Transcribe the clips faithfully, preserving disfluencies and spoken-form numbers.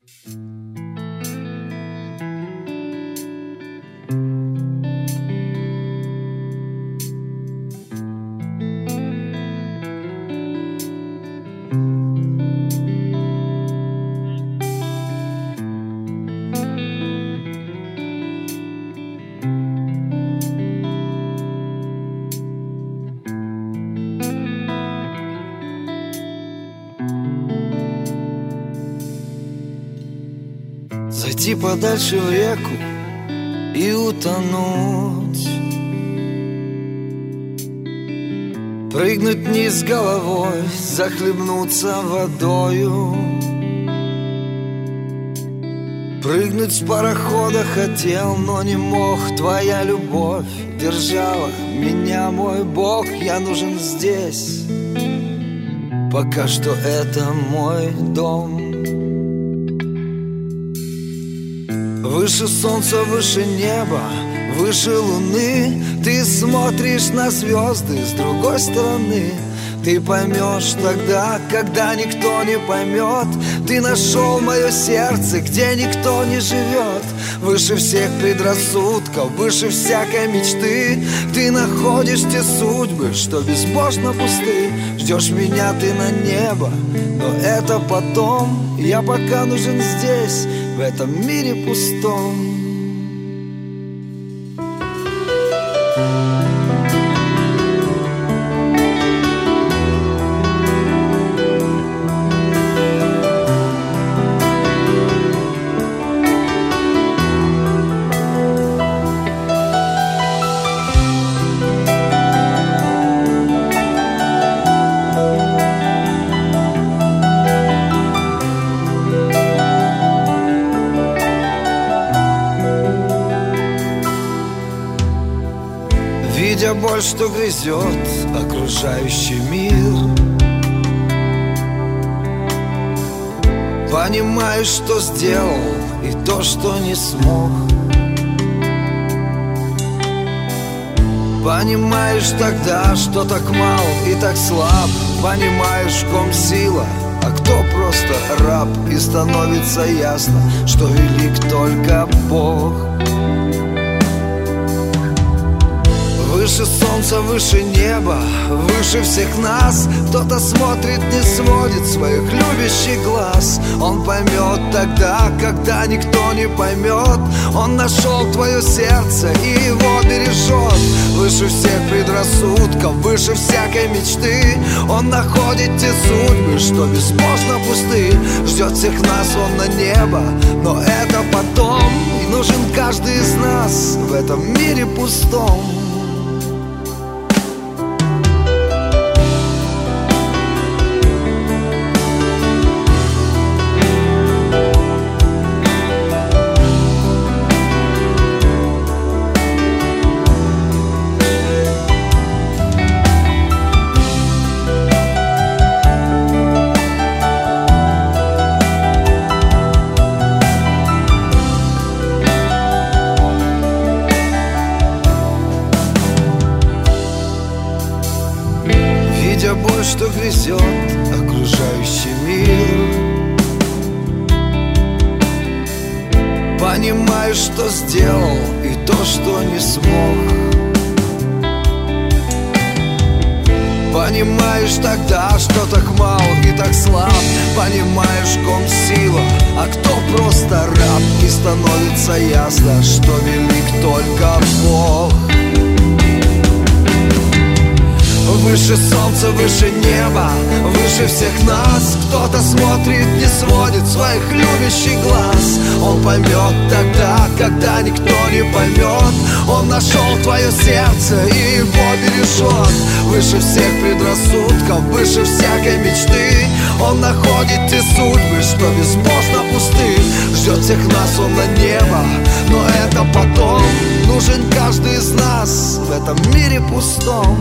Зайти подальше в реку и утонуть, прыгнуть вниз головой, захлебнуться водою. Прыгнуть с парохода хотел, но не мог. Твоя любовь держала меня, мой Бог. Я нужен здесь, пока что это мой дом. Выше солнца, выше неба, выше луны. Ты смотришь на звезды с другой стороны. Ты поймешь тогда, когда никто не поймет. Ты нашел мое сердце, где никто не живет. Выше всех предрассудков, выше всякой мечты. Ты находишь те судьбы, что безбожно пусты. Ждешь меня ты на небо, но это потом. Я пока нужен здесь, в этом мире пустом. Видя боль, что грызет окружающий мир, понимаешь, что сделал и то, что не смог. Понимаешь тогда, что так мал и так слаб. Понимаешь, в ком сила, а кто просто раб. И становится ясно, что велик только Бог. Выше солнца, выше неба, выше всех нас. Кто-то смотрит, не сводит своих любящих глаз. Он поймет тогда, когда никто не поймет. Он нашел твое сердце и его бережет. Выше всех предрассудков, выше всякой мечты. Он находит те судьбы, что безбожно пусты. Ждет всех нас он на небо, но это потом. И нужен каждый из нас в этом мире пустом. Боль, что грызет окружающий мир, понимаешь, что сделал и то, что не смог. Понимаешь тогда, что так мал и так слаб. Понимаешь, в ком сила, а кто просто раб. И становится ясно, что велик только Бог. Выше солнца, выше неба, выше всех нас. Кто-то смотрит, не сводит своих любящих глаз. Он поймет тогда, когда никто не поймет. Он нашел твое сердце и его бережет. Выше всех предрассудков, выше всякой мечты. Он находит те судьбы, что безбожно пусты. Ждет всех нас он на небо, но это потом. Нужен каждый из нас в этом мире пустом.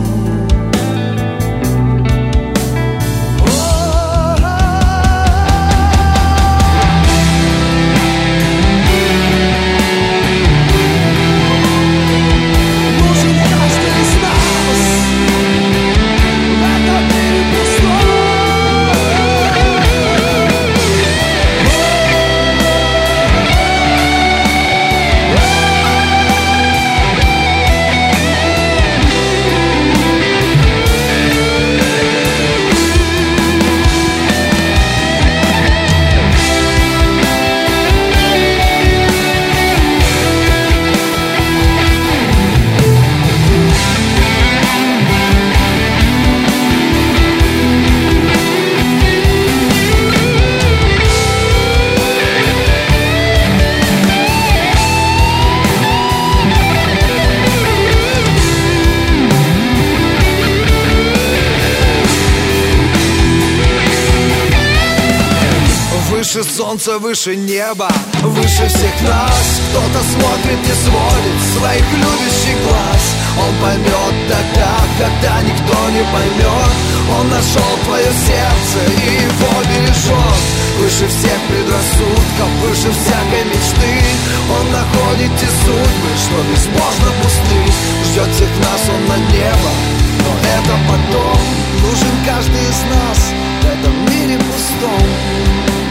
солнца, выше неба, выше всех нас. Кто-то смотрит, не сводит своих любящих глаз. Он поймет тогда, когда никто не поймет. Он нашел твое сердце и его бережет. Выше всех предрассудков, выше всякой мечты. Он находит те судьбы, что безбожно пусты. Ждет всех нас он на небо, но это потом. Нужен каждый из нас в этом мире пустом.